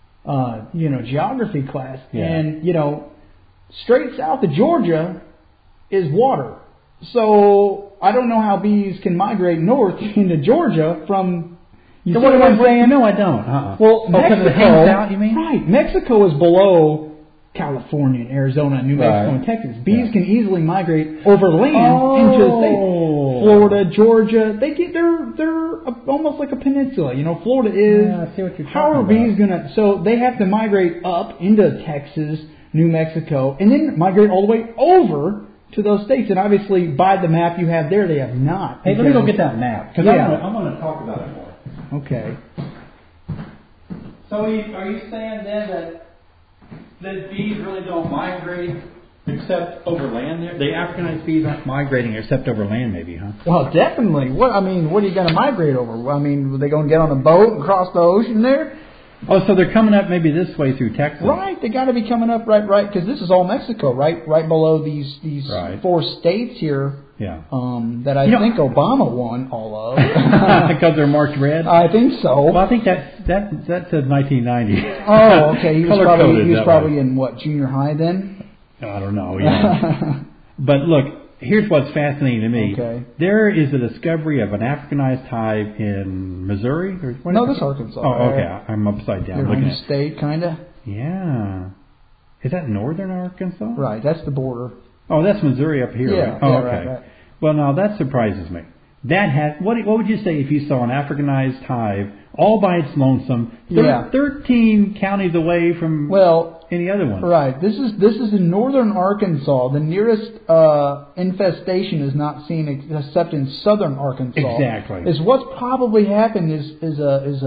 Speaker 4: geography class, and straight south of Georgia is water. So I don't know how bees can migrate north into Georgia from.
Speaker 3: You see what I'm saying? No, I don't.
Speaker 4: Well, Mexico,
Speaker 3: out, you mean?
Speaker 4: Right. Mexico is below California, and Arizona, New Mexico, and Texas. Bees can easily migrate overland into the state. Florida, Georgia, they're almost like a peninsula. You know, Florida is.
Speaker 3: Yeah, I see what you're talking
Speaker 4: how are
Speaker 3: about.
Speaker 4: bees gonna? So they have to migrate up into Texas, New Mexico, and then migrate all the way over to those states. And obviously, by the map you have there, they have not.
Speaker 3: Hey, let me go get that map because I want to talk about it more.
Speaker 4: Okay.
Speaker 3: So are you saying then that bees really don't migrate except over land there? The Africanized bees aren't migrating except over land, maybe, huh?
Speaker 4: Well, definitely. What are you going to migrate over? I mean, are they going to get on a boat and cross the ocean there?
Speaker 3: Oh, so they're coming up maybe this way through Texas.
Speaker 4: Right, they got to be coming up right, because this is all Mexico, right below these 4 states here.
Speaker 3: Yeah.
Speaker 4: That I think Obama won all of.
Speaker 3: Because they're marked red?
Speaker 4: I think so.
Speaker 3: Well, I think that says 1990.
Speaker 4: Oh, okay. He was probably in what, junior high then?
Speaker 3: I don't know. Yeah. But look, here's what's fascinating to me.
Speaker 4: Okay.
Speaker 3: There is a discovery of an Africanized hive in Missouri.
Speaker 4: No, this is Arkansas.
Speaker 3: Oh, okay. I'm upside down.
Speaker 4: Your home state, kind of.
Speaker 3: Yeah. Is that northern Arkansas?
Speaker 4: Right. That's the border.
Speaker 3: Oh, that's Missouri up here.
Speaker 4: Yeah.
Speaker 3: Right? Oh, okay.
Speaker 4: Right.
Speaker 3: Well, now that surprises me. What would you say if you saw an Africanized hive all by its lonesome, 13 counties away from any other one?
Speaker 4: Right. This is in northern Arkansas. The nearest infestation is not seen except in southern Arkansas.
Speaker 3: Exactly.
Speaker 4: Is what's probably happened is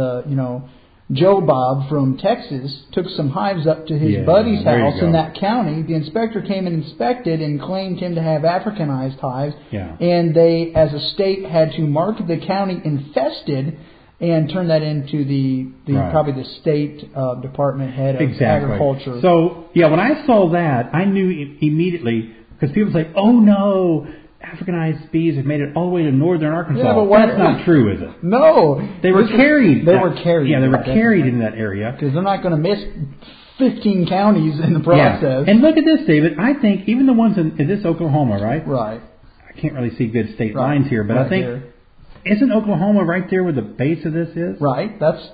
Speaker 4: Joe Bob from Texas took some hives up to his buddy's house in that county. The inspector came and inspected and claimed him to have Africanized hives.
Speaker 3: Yeah.
Speaker 4: And they, as a state, had to mark the county infested and turn that into probably the state department head of agriculture.
Speaker 3: So, when I saw that, I knew immediately, because people say, oh no, Africanized bees have made it all the way to northern Arkansas.
Speaker 4: Yeah, but
Speaker 3: that's not true, is it?
Speaker 4: No.
Speaker 3: They were carried.
Speaker 4: They were carried.
Speaker 3: Yeah, they were carried in that area.
Speaker 4: Because they're not going to miss 15 counties in the process.
Speaker 3: Yeah. And look at this, David. I think even the ones in this Oklahoma, right?
Speaker 4: Right.
Speaker 3: I can't really see good state lines here, but I think, isn't Oklahoma right there where the base of this is?
Speaker 4: Right. That's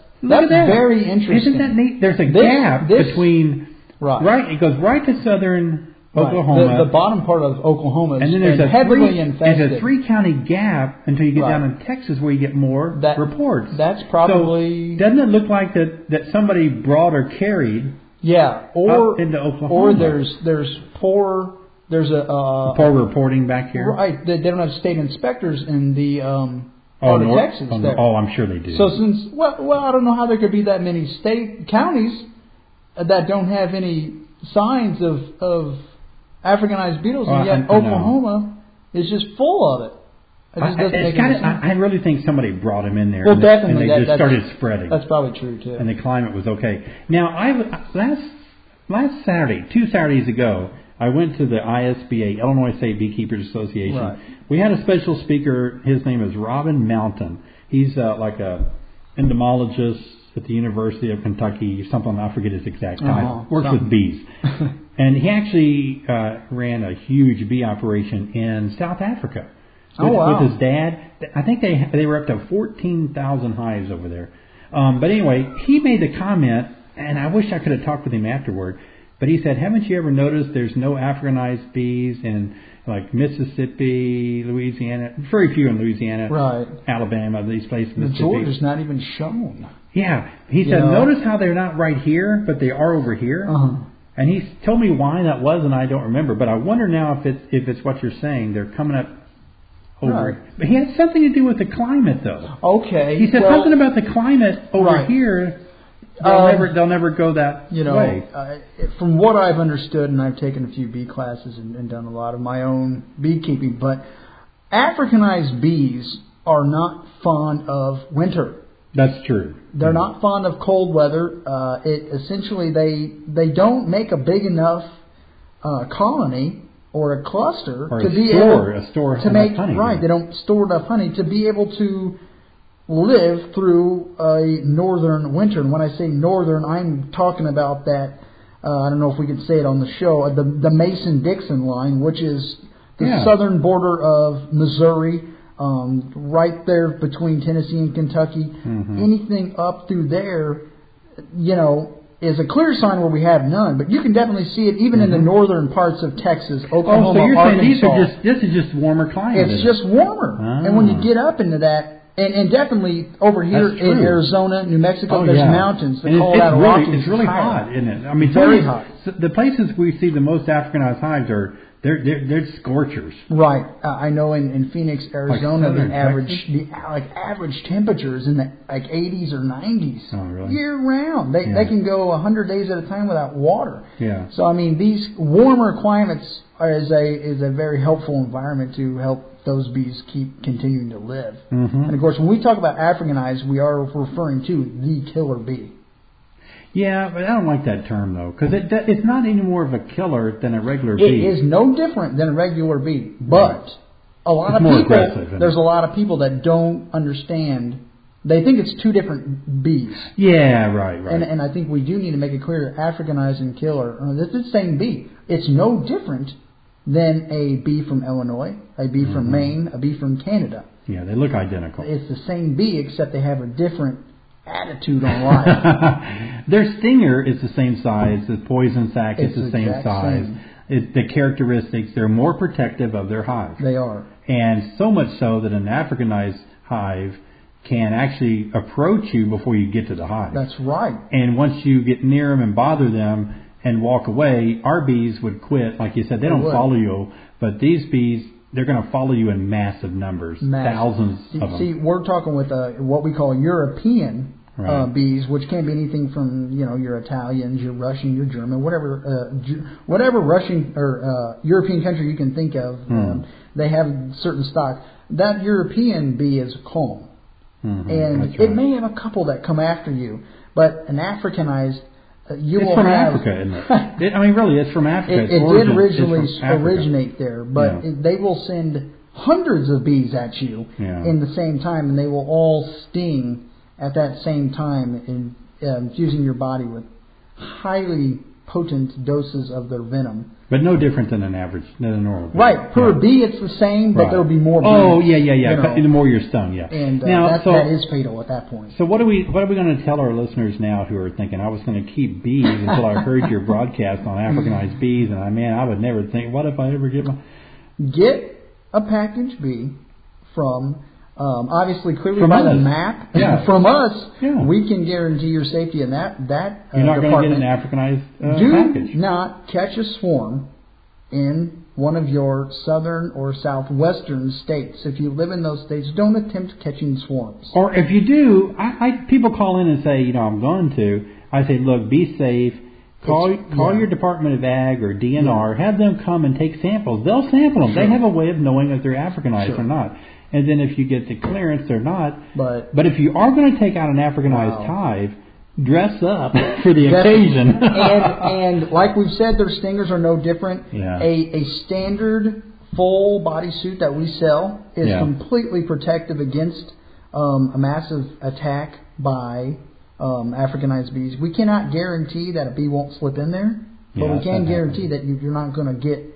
Speaker 4: very interesting.
Speaker 3: Isn't that neat? There's a gap between...
Speaker 4: Right.
Speaker 3: It goes right to southern Oklahoma.
Speaker 4: The bottom part of Oklahoma is
Speaker 3: and then there's
Speaker 4: heavily infested.
Speaker 3: There's a 3-county gap until you get down in Texas where you get more reports.
Speaker 4: That's probably...
Speaker 3: So doesn't it look like that somebody brought or carried up into Oklahoma?
Speaker 4: Or there's poor
Speaker 3: reporting back here?
Speaker 4: Right. They don't have state inspectors in the part of Texas there.
Speaker 3: Oh, I'm sure they do.
Speaker 4: So since... Well, I don't know how there could be that many counties that don't have any signs of Africanized beetles, and yet Oklahoma is just full of it. It just doesn't make any sense.
Speaker 3: I really think somebody brought them in there.
Speaker 4: Well, definitely.
Speaker 3: And they just started spreading.
Speaker 4: That's probably true, too.
Speaker 3: And the climate was okay. Now, last Saturday, 2 Saturdays ago, I went to the ISBA, Illinois State Beekeepers Association. Right. We had a special speaker. His name is Robin Mountain. He's like a entomologist at the University of Kentucky, something, I forget his exact title. Works with bees. And he actually ran a huge bee operation in South Africa with his dad. I think they were up to 14,000 hives over there. But anyway, he made the comment, and I wish I could have talked with him afterward, but he said, haven't you ever noticed there's no Africanized bees in like Mississippi, Louisiana, very few in Louisiana, Alabama, these places.
Speaker 4: The Georgia's not even shown.
Speaker 3: Yeah. He said, notice how they're not right here, but they are over here. And he told me why that was, and I don't remember. But I wonder now if it's what you're saying. They're coming up over. Right. But he had something to do with the climate, though.
Speaker 4: Okay.
Speaker 3: He said something about the climate over here. They'll never go that way.
Speaker 4: From what I've understood, and I've taken a few bee classes and done a lot of my own beekeeping, but Africanized bees are not fond of winter.
Speaker 3: That's true.
Speaker 4: They're not fond of cold weather. Essentially, they don't make a big enough colony or a cluster to be able to make honey. Right, they don't store enough honey to be able to live through a northern winter. And when I say northern, I'm talking about that. I don't know if we could say it on the show. The Mason-Dixon line, which is the southern border of Missouri. Right there between Tennessee and Kentucky. Anything up through there, is a clear sign where we have none. But you can definitely see it even in the northern parts of Texas, Oklahoma,
Speaker 3: so you're
Speaker 4: Arkansas.
Speaker 3: saying this is just warmer climate?
Speaker 4: It's just warmer. And when you get up into that, and definitely over here in Arizona, New Mexico, there's mountains. The Colorado Rockies.
Speaker 3: It's really hot, isn't it? I mean,
Speaker 4: very hot.
Speaker 3: The places we see the most Africanized hives are they're scorchers.
Speaker 4: Right. I know in Phoenix, Arizona, the average temperatures in the 80s or 90s year round. They can go 100 days at a time without water. Yeah. So I mean, these warmer climates is a very helpful environment to help those bees keep continuing to live. And of course, when we talk about Africanized, we are referring to the killer bee.
Speaker 3: Yeah, but I don't like that term, though, because it's not any more of a killer than a regular bee.
Speaker 4: It is no different than a regular bee, but a lot of people, there's a lot of people that don't understand. They think it's two different bees.
Speaker 3: Yeah, right.
Speaker 4: And I think we do need to make it clear, Africanized and killer, it's the same bee. It's no different than a bee from Illinois, a bee from Maine, a bee from Canada.
Speaker 3: Yeah, they look identical.
Speaker 4: It's the same bee, except they have a different attitude on life.
Speaker 3: Their stinger is the same size. The poison sac is the same size. The characteristics, they're more protective of their hive.
Speaker 4: They are.
Speaker 3: And so much so that an Africanized hive can actually approach you before you get to the hive.
Speaker 4: That's right.
Speaker 3: And once you get near them and bother them and walk away, our bees would quit. Like you said, they don't follow you. But these bees, they're going to follow you in massive numbers, thousands of them.
Speaker 4: See, we're talking with what we call European bees, which can be anything from your Italians, your Russian, your German, whatever Russian or European country you can think of. They have certain stock. That European bee is calm, and it may have a couple that come after you, but an Africanized.
Speaker 3: It's from Africa, isn't it? I mean, really, it's from Africa.
Speaker 4: It did originally originate there, but they will send hundreds of bees at you in the same time, and they will all sting at that same time, infusing your body with highly potent doses of their venom.
Speaker 3: But no different than than a normal bee.
Speaker 4: Right. Per bee, it's the same, but there'll be more bees.
Speaker 3: Oh, yeah. The more you're stung, yeah.
Speaker 4: And
Speaker 3: now,
Speaker 4: that is fatal at that point.
Speaker 3: So what are we going to tell our listeners now who are thinking, I was going to keep bees until I heard your broadcast on Africanized bees, and I would never think, what if I ever get my...
Speaker 4: Get a package bee from... obviously, clearly
Speaker 3: from
Speaker 4: by
Speaker 3: us.
Speaker 4: the map, from us, we can guarantee your safety in that
Speaker 3: You're not going to get an Africanized package.
Speaker 4: Do not catch a swarm in one of your southern or southwestern states. If you live in those states, don't attempt catching swarms.
Speaker 3: Or if you do, people call in and say, I'm going to. I say, look, be safe. Call your Department of Ag or DNR. Have them come and take samples. They'll sample them. Sure. They have a way of knowing if they're Africanized or not. And then if you get the clearance, they're not. But if you are going to take out an Africanized hive, dress up for the occasion.
Speaker 4: and like we've said, their stingers are no different.
Speaker 3: Yeah.
Speaker 4: A standard full body suit that we sell is completely protective against a massive attack by Africanized bees. We cannot guarantee that a bee won't slip in there, but we can guarantee that you're not going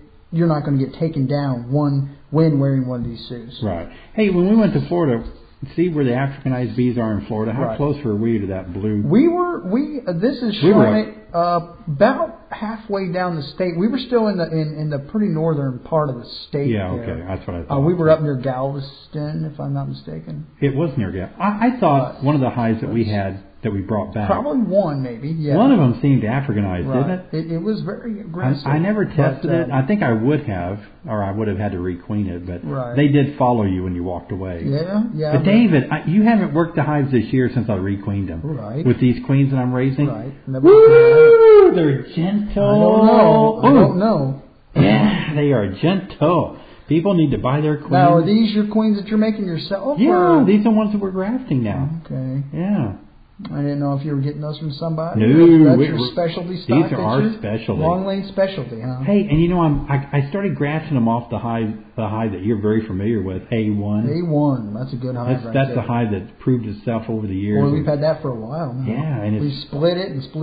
Speaker 4: to get taken down when wearing one of these suits.
Speaker 3: Right. Hey, when we went to Florida, see where the Africanized bees are in Florida. How close were we to that blue?
Speaker 4: This is showing it about halfway down the state. We were still in the pretty northern part of the state.
Speaker 3: Yeah, okay, that's what I thought.
Speaker 4: We were up near Galveston, if I'm not mistaken.
Speaker 3: It was near Galveston. I thought one of the hives that we had that we brought back.
Speaker 4: Probably one, maybe. Yeah.
Speaker 3: One of them seemed Africanized, didn't it?
Speaker 4: It was very aggressive.
Speaker 3: I never tested it. I think I would have, or I would have had to requeen it, but they did follow you when you walked away.
Speaker 4: Yeah.
Speaker 3: But David, you haven't worked the hives this year since I requeened them.
Speaker 4: Right.
Speaker 3: With these queens that I'm raising.
Speaker 4: Right.
Speaker 3: Woo! They're gentle.
Speaker 4: I don't know.
Speaker 3: Yeah, they are gentle. People need to buy their queens.
Speaker 4: Now, are these your queens that you're making yourself?
Speaker 3: Yeah, these are ones that we're grafting now.
Speaker 4: Okay.
Speaker 3: Yeah.
Speaker 4: I didn't know if you were getting those from somebody.
Speaker 3: No,
Speaker 4: that's your specialty stock.
Speaker 3: These are our specialty.
Speaker 4: Long Lane specialty, huh?
Speaker 3: Hey, and I started grafting them off the hive that you're very familiar with, A1.
Speaker 4: A1, that's a good hive.
Speaker 3: That's the hive that proved itself over the years.
Speaker 4: Well, we've had that for a while now.
Speaker 3: Yeah, and
Speaker 4: we split it, and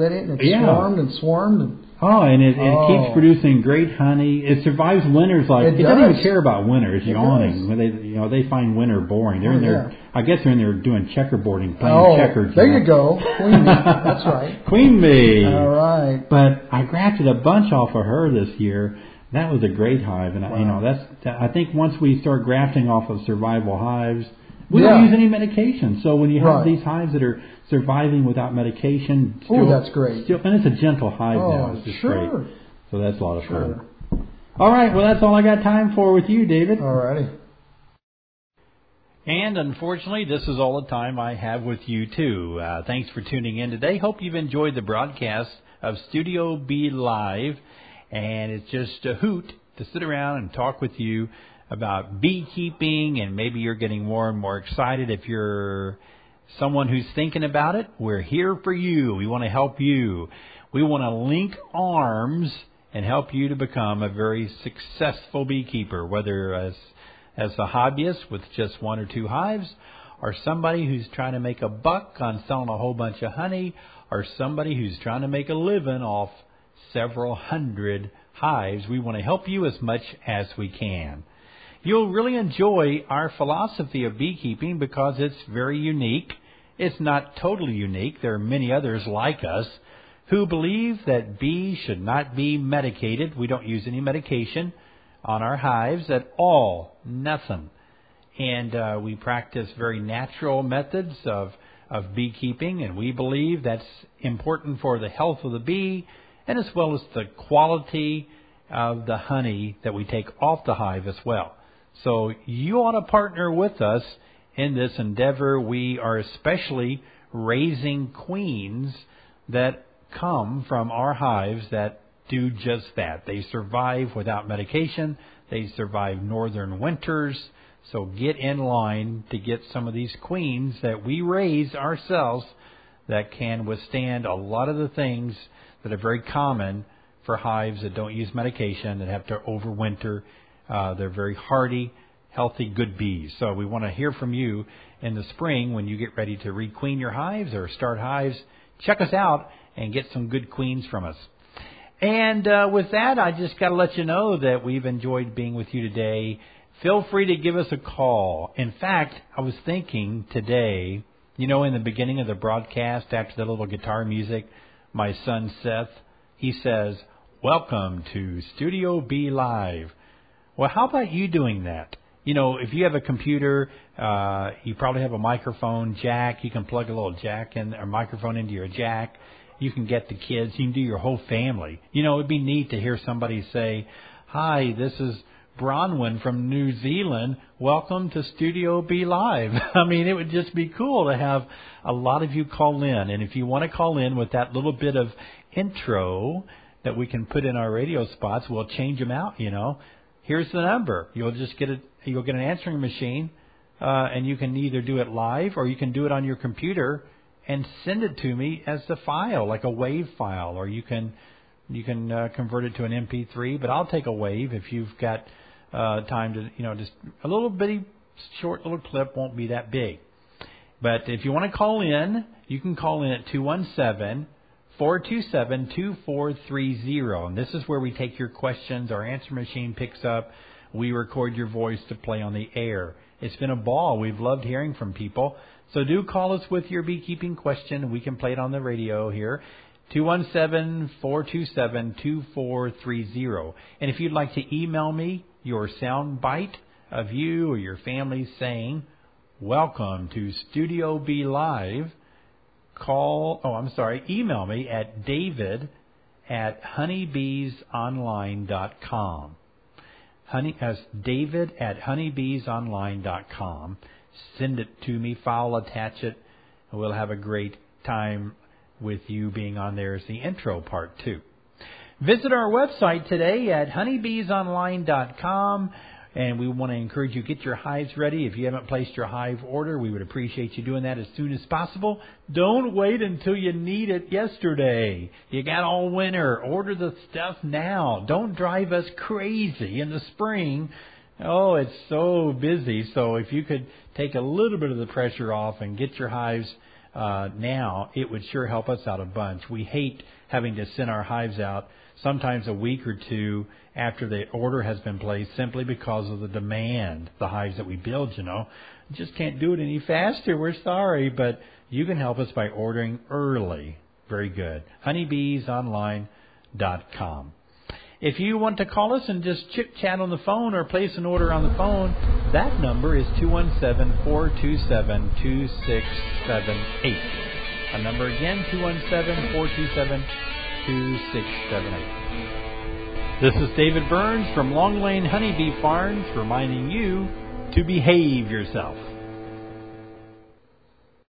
Speaker 4: it swarmed. And
Speaker 3: it keeps producing great honey. It survives winters it doesn't even care about winter. It's yawning. They find winter boring. They're in there. I guess they're in there doing checkerboarding, playing checkers.
Speaker 4: There you go, queen bee. That's right,
Speaker 3: queen bee.
Speaker 4: All right.
Speaker 3: But I grafted a bunch off of her this year. That was a great hive, and I think once we start grafting off of survival hives, we don't use any medication. So when you have these hives that are surviving without medication,
Speaker 4: that's great.
Speaker 3: And it's a gentle hive now. It's just great. So that's a lot of fun. All right, well, that's all I got time for with you, David.
Speaker 4: All righty.
Speaker 2: And unfortunately, this is all the time I have with you, too. Thanks for tuning in today. Hope you've enjoyed the broadcast of Studio B Live. And it's just a hoot to sit around and talk with you about beekeeping. And maybe you're getting more and more excited. If you're someone who's thinking about it, we're here for you. We want to help you. We want to link arms and help you to become a very successful beekeeper, whether as a hobbyist with just 1 or 2 hives, or somebody who's trying to make a buck on selling a whole bunch of honey, or somebody who's trying to make a living off several hundred hives. We want to help you as much as we can. You'll really enjoy our philosophy of beekeeping because it's very unique. It's not totally unique. There are many others like us who believe that bees should not be medicated. We don't use any medication on our hives at all. Nothing. And we practice very natural methods of beekeeping, and we believe that's important for the health of the bee and as well as the quality of the honey that we take off the hive as well. So you ought to partner with us in this endeavor. We are especially raising queens that come from our hives that do just that. They survive without medication. They survive northern winters. So get in line to get some of these queens that we raise ourselves that can withstand a lot of the things that are very common for hives that don't use medication, that have to overwinter. They're very hardy, healthy, good bees. So we want to hear from you in the spring when you get ready to requeen your hives or start hives. Check us out and get some good queens from us. And with that, I just got to let you know that we've enjoyed being with you today. Feel free to give us a call. In fact, I was thinking today, in the beginning of the broadcast, after the little guitar music, my son Seth, he says, "Welcome to Studio B Live." Well, how about you doing that? If you have a computer, you probably have a microphone jack. You can plug a little jack in or microphone into your jack. You can get the kids. You can do your whole family. It'd be neat to hear somebody say, "Hi, this is Bronwyn from New Zealand. Welcome to Studio B Live." I mean, it would just be cool to have a lot of you call in. And if you want to call in with that little bit of intro that we can put in our radio spots, we'll change them out, Here's the number. You'll get an answering machine, and you can either do it live or you can do it on your computer and send it to me as a file, like a WAV file, or you can convert it to an MP3. But I'll take a WAV if you've got time to, just a little bitty short little clip, won't be that big. But if you want to call in, you can call in at 217-427-2430. And this is where we take your questions. Our answer machine picks up. We record your voice to play on the air. It's been a ball. We've loved hearing from people. So do call us with your beekeeping question. We can play it on the radio here. 217-427-2430. And if you'd like to email me your sound bite of you or your family saying, "Welcome to Studio B Live," email me at david@honeybeesonline.com. That's david@honeybeesonline.com. Send it to me, file, attach it, and we'll have a great time with you being on there as the intro part too. Visit our website today at honeybeesonline.com, and we want to encourage you to get your hives ready. If you haven't placed your hive order, we would appreciate you doing that as soon as possible. Don't wait until you need it yesterday. You got all winter. Order the stuff now. Don't drive us crazy in the spring. Oh, it's so busy. So if you could take a little bit of the pressure off and get your hives now, it would sure help us out a bunch. We hate having to send our hives out sometimes a week or two after the order has been placed simply because of the demand, the hives that we build, Just can't do it any faster. We're sorry, but you can help us by ordering early. Very good. honeybeesonline.com. If you want to call us and just chit-chat on the phone or place an order on the phone, that number is 217-427-2678. A number again, 217-427-2678. This is David Burns from Long Lane Honeybee Farms reminding you to behave yourself.